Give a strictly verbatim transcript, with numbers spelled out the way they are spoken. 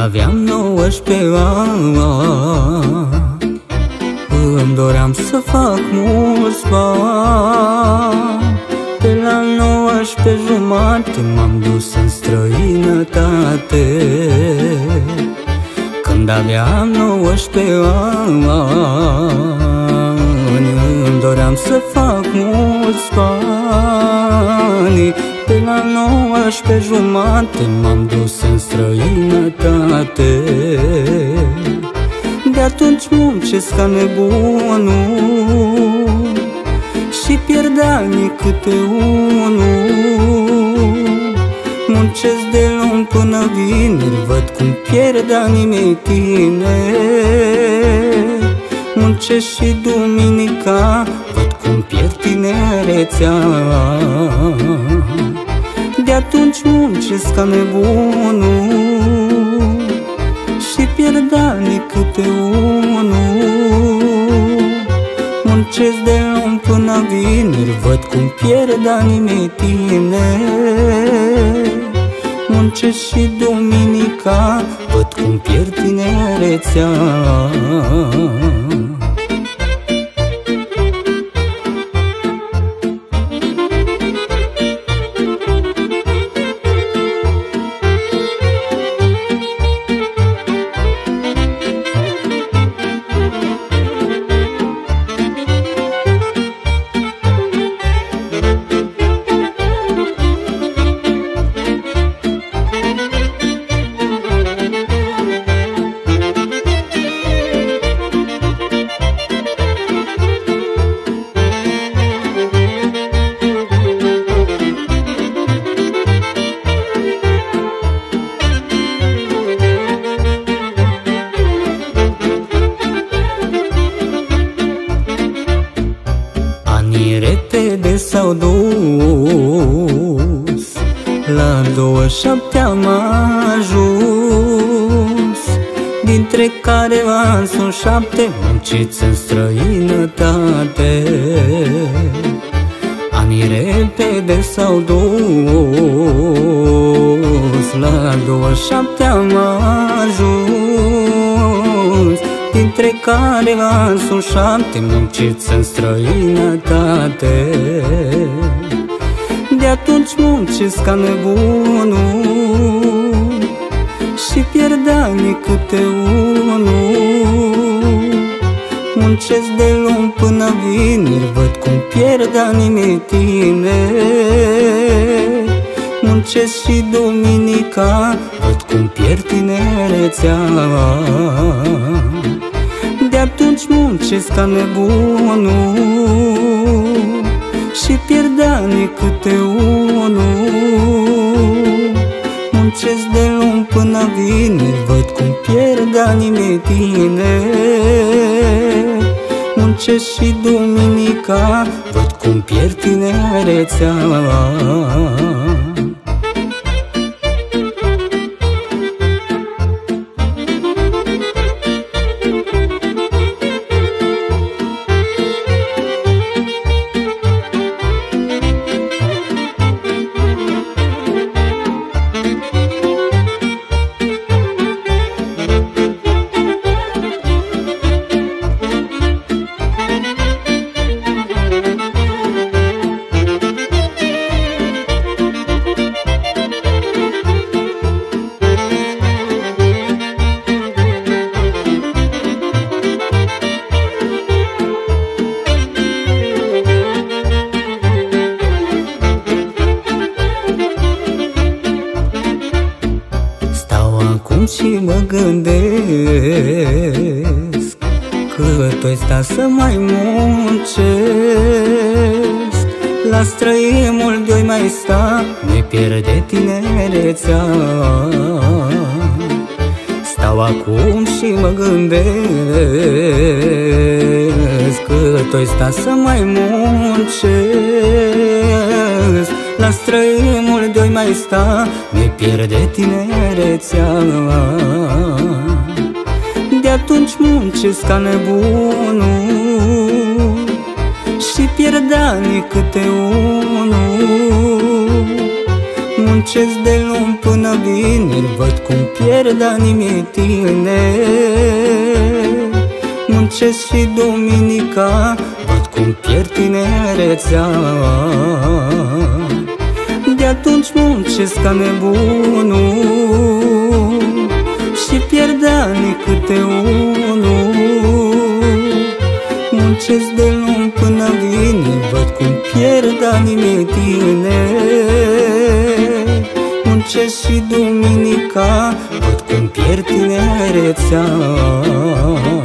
aveam nouăsprezece ani, îmi doream să fac mulți bani. Pe la nouăsprezece jumate m-am dus în străinătate. Când aveam nouăsprezece ani, îmi doream să fac mulți bani. Pe la nouăsprezece jumate m-am dus în străinătate. De atunci muncesc ca nebunul și pierd anii câte unul. Muncesc de luni până vineri, văd cum pierd anii mei tineri. Muncesc și duminica, văd cum pierd tinerețea. De atunci muncesc ca nebunul și pierd anii câte unul. Muncesc de luni până vineri, văd cum pierd anii mei tineri. Muncesc și duminica, văd cum pierd tinerețea. Repede s-au dus, la douăzeci și șapte am ajuns, dintre care ani sunt șapte munciți în străinătate. Anii repede s-au dus, la douăzeci și șapte am ajuns, dintre care ani sunt șapte munciți în străinătate. De atunci muncesc ca nebunul și pierd anii câte unul. Muncesc de luni până vineri, văd cum pierd anii mei tineri. Muncesc și duminica, văd cum pierd tinerețea. De atunci muncesc ca nebunul și pierd anii câte unul. Muncesc de luni până vineri, văd cum pierd anii mei tineri. Muncesc și duminica, văd cum pierd tinerețea. Și mă gândesc că tu-ai sta să mai muncesc. La străimul de-oi mai sta, mi pierde tinerețea. Stau acum și mă gândesc că tu-ai sta să mai muncesc. La străimul de-oi mai sta, mi pierde tinerețea. De atunci muncesc ca nebunul și pierd anii câte unul. Muncesc de luni până vineri, văd cum pierd anii mei tineri. Muncesc și duminica, văd cum pierd tinerețea. De atunci muncesc ca nebunul și pierd ani câte unul. Muncesc de luni până vine, văd cum pierd anii mei tineri. Muncesc și duminica, văd cum pierd tinerețea.